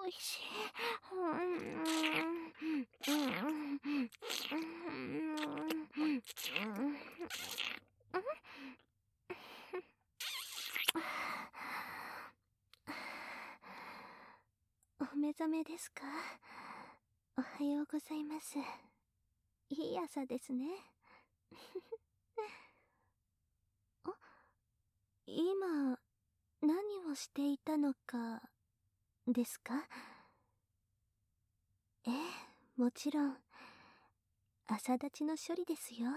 おいしい。お目覚めですか？おはようございます。いい朝ですね。あ、今、何をしていたのか、ですか？ええ、もちろん、朝立ちの処理ですよ。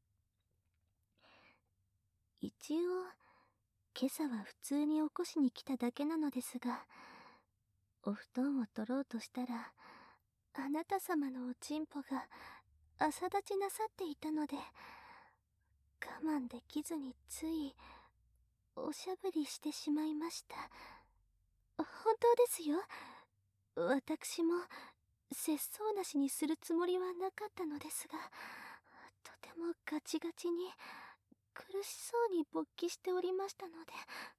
一応、今朝は普通に起こしに来ただけなのですが、お布団を取ろうとしたら、あなた様のおちんぽが朝立ちなさっていたので、我慢できずについ、おしゃぶりしてしまいました。本当ですよ。私も、節操なしにするつもりはなかったのですが、とてもガチガチに、苦しそうに勃起しておりましたので、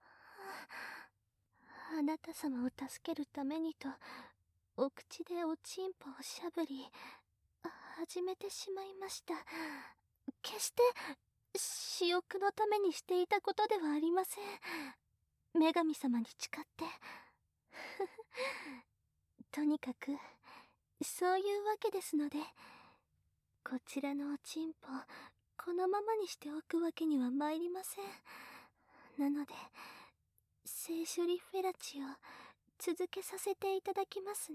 あなた様を助けるためにと、お口でおちんぽをしゃぶり、始めてしまいました。決して、私欲のためにしていたことではありません。女神様に誓って。とにかく、そういうわけですので、こちらのおちんぽ、このままにしておくわけには参りません。なので、性処理フェラチを続けさせていただきますね。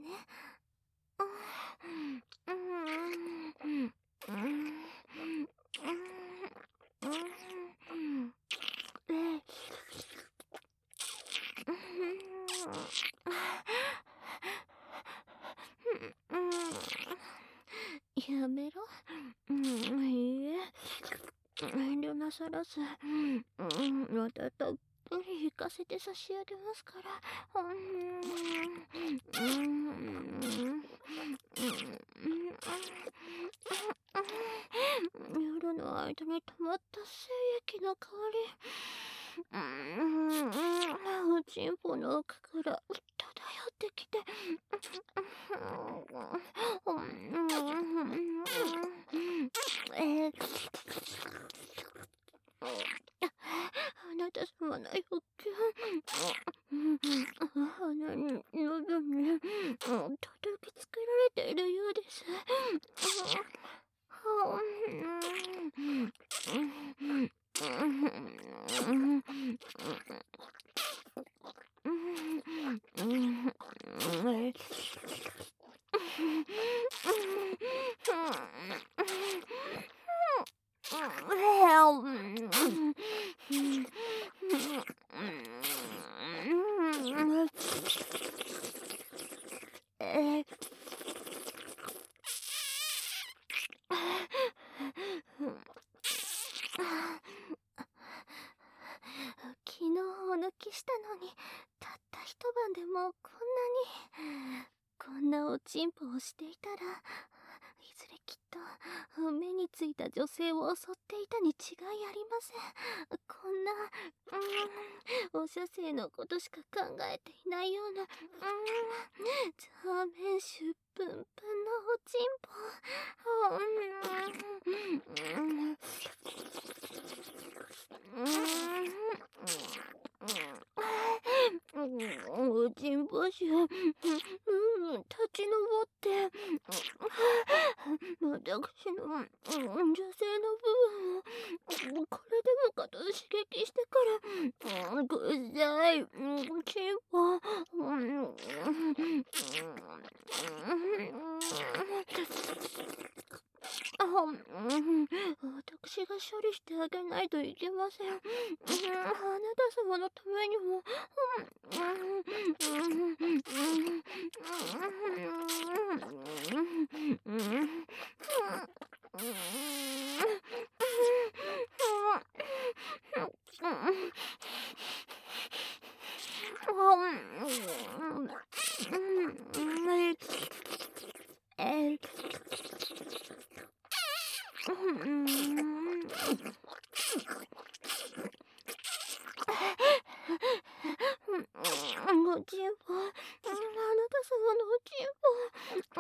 やめろ。いいえ。遠慮なさらず、またたっぷり行かせて差し上げますから。夜の間に溜まった精液の香り、おちんぽの奥から漂ってきて、あなた様の欲求、鼻に、喉に、叩きつけられているようです。昨日お抜きしたのに、たった一晩でもうこんなおちんぽをしていたら、いずれきっと目についた女性を襲っていたに違いありません。こんな、お射精のことしか考えていないような、ザーメン臭プンプンのおちんぽ。おちんぽ臭、立ち上って、私の女性の部分を、これでもかと刺激してから、くっさい、ちんぽ、私が処理してあげないといけません。あなた様のためにも。おちんぽ、あなた様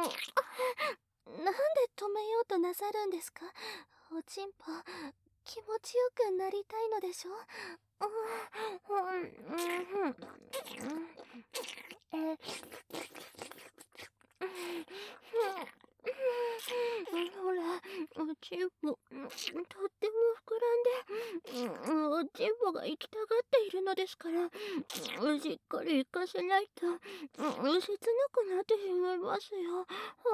なんで止めようとなさるんですか？おちんぽ、気持ちよくなりたいのでしょ？ほら、おちんぽ、とっても膨らんで、おちんぽが行きたがっているのですから、しっかり行かせないと、切なくなってしまいますよ。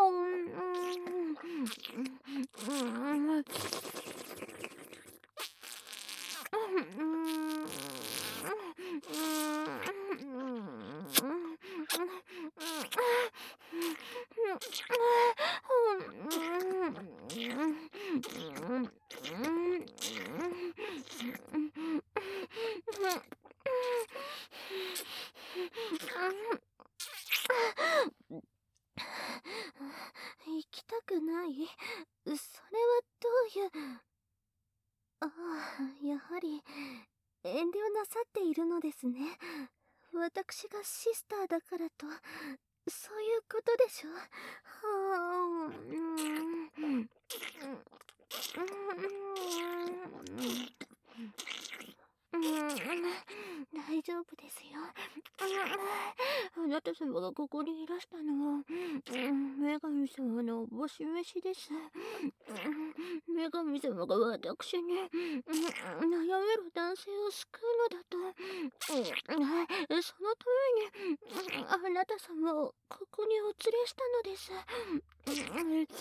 行きたくない？それはどういう。ああ、やはり遠慮なさっているのですね。私がシスターだからと、そういうことでしょ。はあ、大丈夫ですよ。あなた様がここにいらしたのは、女神様のおぼし飯です。女神様が私に、悩める男性を救うのだと、そのために、あなた様をここにお連れしたのです。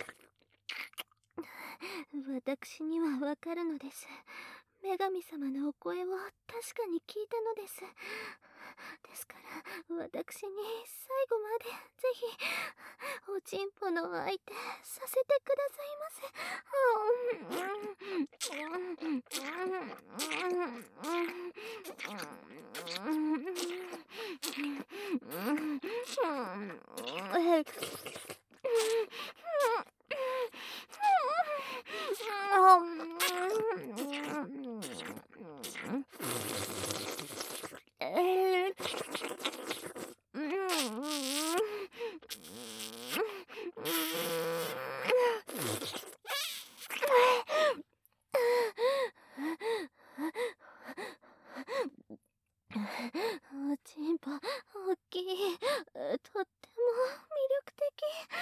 私にはわかるのです。女神様のお声を確かに聞いたのです。ですから私に最後までぜひおちんぽの相手させてくださいませ。おちんぽ、大きい。とっても魅力的。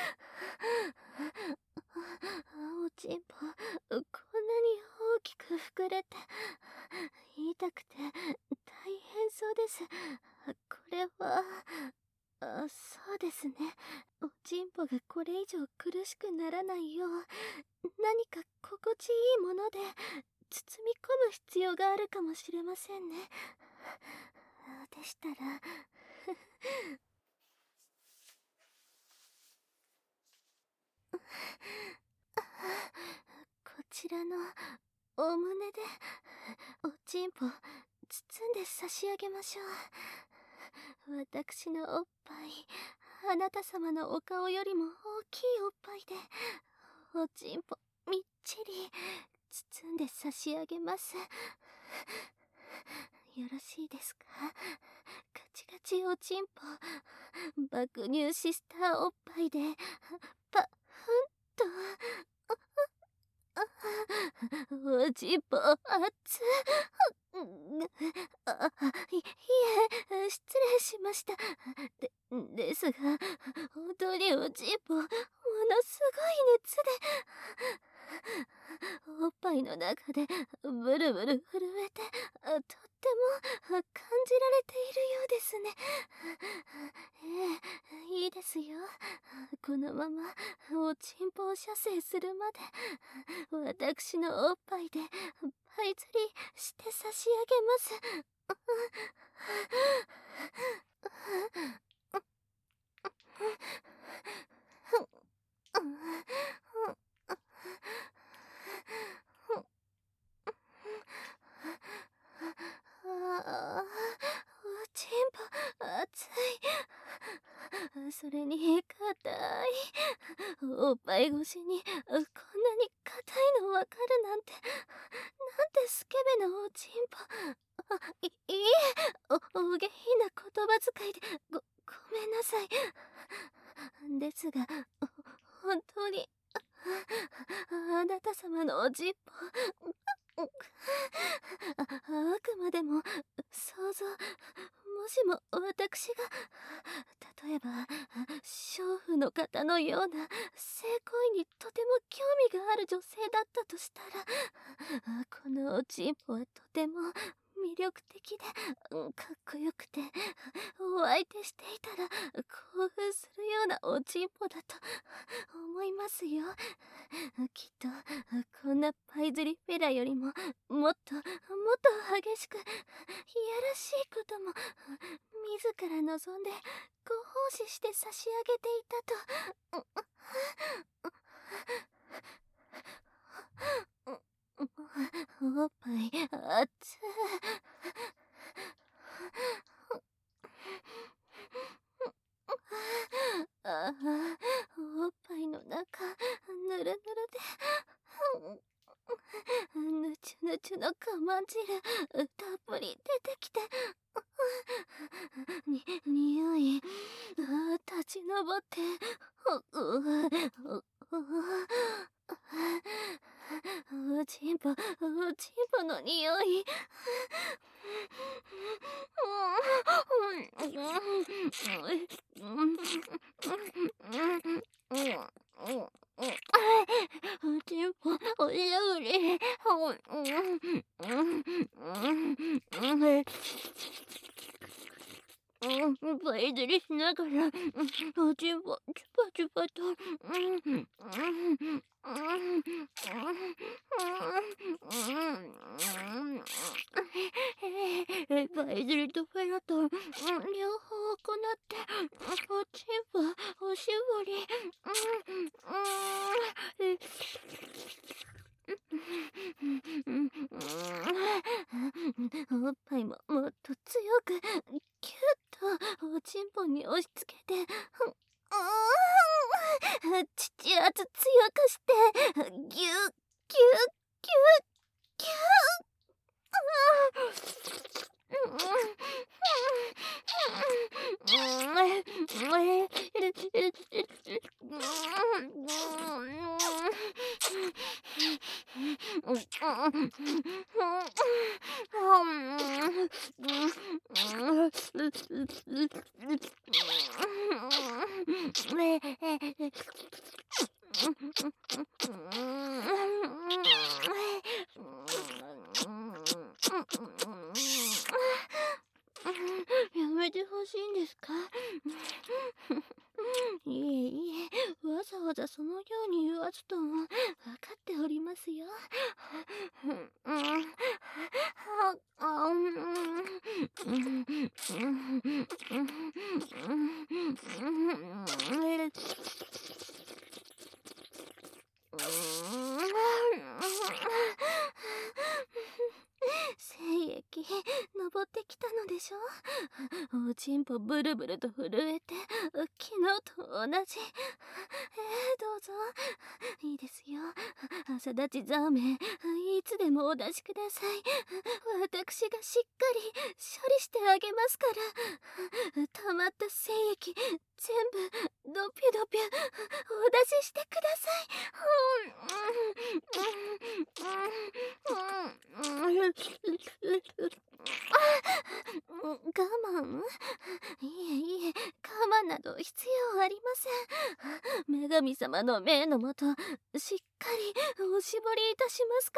おちんぽ、こんなに大きく膨れて、痛くて大変そうです。これは、そうですね。おちんぽがこれ以上苦しくならないよう、何か心地いいもので包み込む必要があるかもしれませんね。でしたらこちらのお胸でおちんぽ包んで差し上げましょう。私のおっぱい、あなた様のお顔よりも大きいおっぱいでおちんぽみっちり包んで差し上げます。よろしいですか？ガチガチおちんぽ、爆乳シスターおっぱいでパフンと。おちんぽ熱いえ、失礼しました。ですが本当におちんぽものすごい熱でおっぱいの中でブルブル震えてとっても感じられているようですね。いいですよ。このままおちんぽを射精するまで私のおっぱいでパイ釣りして差し上げます。おちんぽ熱い。それに硬い。おっぱい越しにこんなに硬いのわかるなんて、なんてスケベなおちんぽ。いえ、お下品な言葉遣いでごめんなさい。 ですが、本当に、あなた様のおじっぽ、あくまでも想像、もしも私が例えば娼婦の方のような性行為にとても興味がある女性だったとしたら、このおちんぽはとても魅力的でかっこよくて、お相手していたら興奮するようなおちんぽだと思いますよ。きっとこんなパイズリフェラよりももっともっと激しくいやらしいことも自ら望んでご奉仕して差し上げていたと。おっぱいあっつ。ああ、おっぱいの中ぬるぬるでぬちゅぬちゅのかまん汁たっぷり出てきて、匂い立ち上って、おちんぽの匂い。おちんぽおしゃぶり。パイズリしながらおちんぽチュパチュパと。パイズリとフェラと両方行っておちんぽおしぼり。おっぱいももっと強くキュッとおちんぽに押し付けて、父圧強くしてギュッギュッギュッギュやめてほしいんですか？いえいえ、わざわざそのように言わずとも分かっておりますよ。精液登ってきたのでしょ。おちんぽブルブルと震えて昨日と同じ。どうぞいいですよ。朝立ちザーメンいつでもお出しください。私がしっかり処理してあげますから。溜まった精液全部ドピュドピュお出ししてください。我慢？いえいえ、我慢など必要ありません。女神様の命のもとしっかりおしぼりいたしますから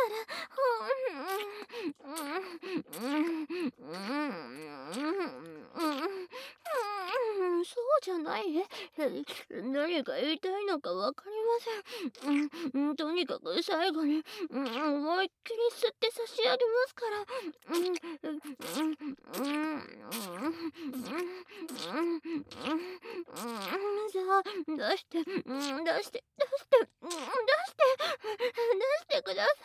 そうじゃない。何か言いたいのかわかりません。とにかく最後に思いっきり吸って差し上げますから。じゃあ出して出して出してくださ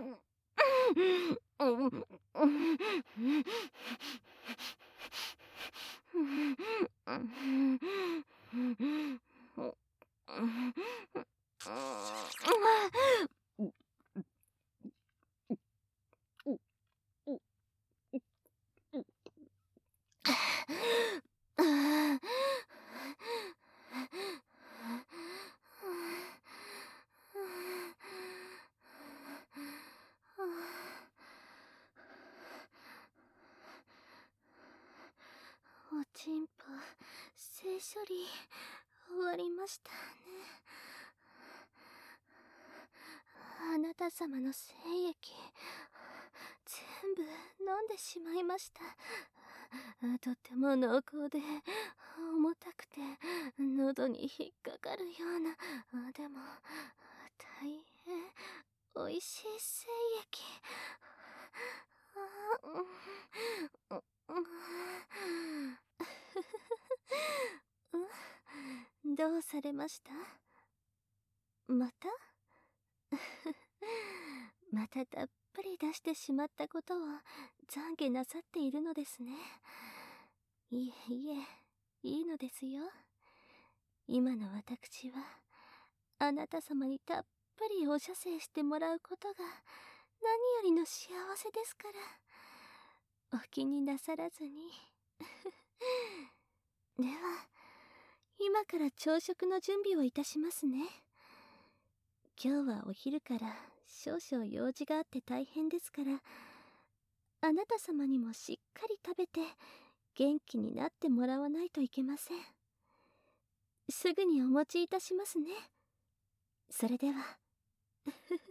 い。 おちんぽ、性処理終わりましたね。あなた様の精液全部飲んでしまいました。とても濃厚で重たくて喉に引っかかるような、でも大変美味しい精液。どうされました？またまたたっぷり出してしまったことを懺悔なさっているのですね。いえいえ、いいのですよ。今の私はあなた様にたっぷりお射精してもらうことが何よりの幸せですから、お気になさらずに。では今から朝食の準備をいたしますね。今日はお昼から少々用事があって大変ですから、あなた様にもしっかり食べて元気になってもらわないといけません。すぐにお持ちいたしますね。それでは。